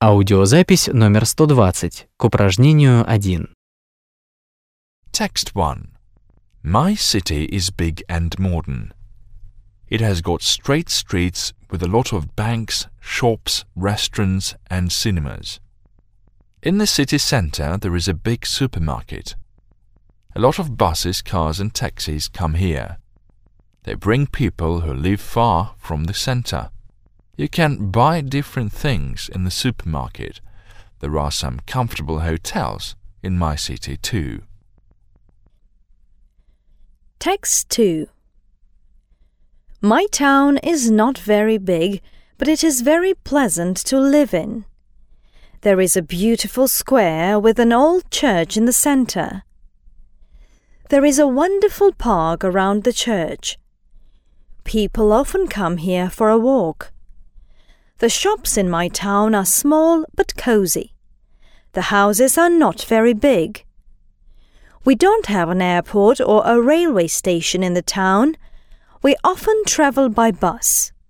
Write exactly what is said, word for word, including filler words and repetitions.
Аудиозапись номер сто двадцать к упражнению один. Text one. My city is big and modern. It has got straight streets with a lot of banks, shops, restaurants and cinemas. In the city centre there is a big supermarket. A lot of buses, cars and taxis come here. They bring people who live far from the centre. You can buy different things in the supermarket. There are some comfortable hotels in my city too. Text two. My town is not very big, but it is very pleasant to live in. There is a beautiful square with an old church in the centre. There is a wonderful park around the church. People often come here for a walk. The shops in my town are small but cozy. The houses are not very big. We don't have an airport or a railway station in the town. We often travel by bus.